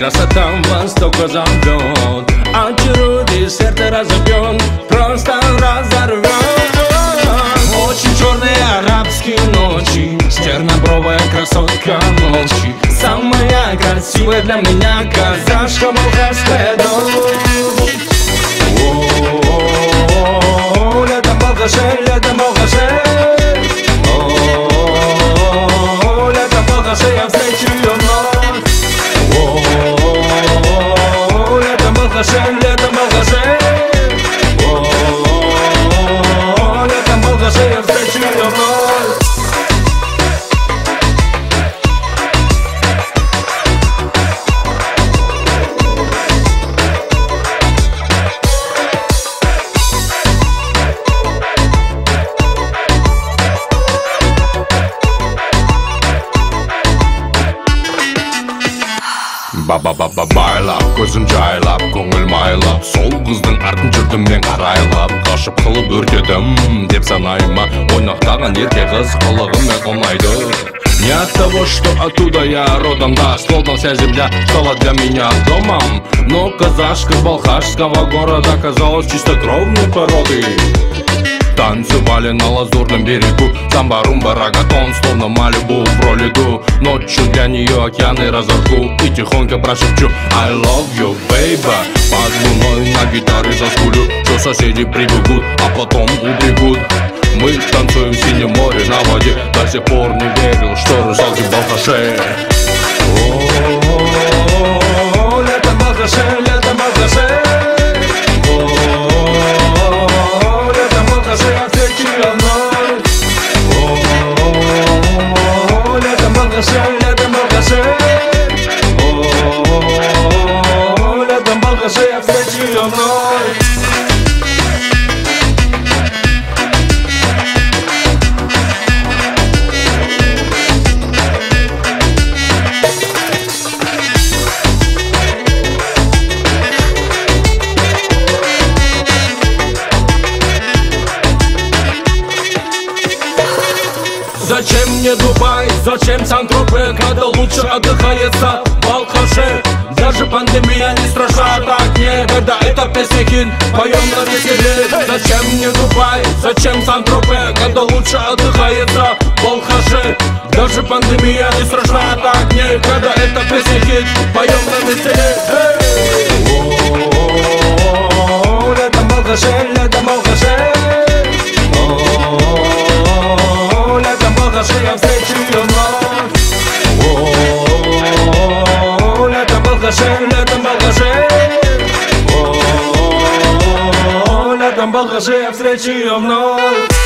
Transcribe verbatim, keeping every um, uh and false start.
Красота востока зовет, очарует и сердце разобьет, просто разорвет. Очень черные арабские ночи, чернобровая красотка ночи, самая красивая для меня казашка Балхашская дочь. О-о-о, летом Балхаше, летом Балхаше, о-о-о, летом Балхаше, я встречу ее вновь. О-о-о, летом Балхаше, летом Балхаше, о-о-о, летом Балхаше, я встречу ее вновь. Ба-ба-ба-ба байлап, көзім жайлап, көңіл майлап, сол қыздың артын жүрдім мен қарайлап, қашып қылып өртедім деп санайма, ойнақтаған ерке қыз қылығымен ұнайды. Не от того, что оттуда я родом, да, словно вся земля стала для меня домом, но казашка Балхашского города оказалась чистокровной породы. Танцевали на лазурном берегу, самба-румба, рагатон, словно Малибу в пролету. Ночью для нее океаны разорву и тихонько прошепчу I love you, baby. Под луной на гитаре заскулю, что соседи прибегут, а потом убегут. Мы танцуем в синем море на воде, до сих пор не верил, что русалки в Балхаше. О-о-о, летом Балхаше, летом Балхаше, я встречу ее вновь. О-о-о, летом Балхаше, летом Балхаше, о-о-о, летом Балхаше, я встречу ее вновь. Зачем мне Дубай, зачем Сан-Тропе, когда лучше отдыхается в Балхаше? Даже пандемия не страшна так мне, когда эта песня хит, поем на веселе. Зачем мне Дубай, зачем Сан-Тропе, когда лучше отдыхается в Балхаше? Даже пандемия не страшна так мне, когда эта песня хит, поем на веселе. О-о-о, летом Балхаше, летом Балхаше, я встречу ее вновь. О-о-о, летом Балхаше, летом Балхаше, о-о-о, летом Балхаше, я встречу ее вновь.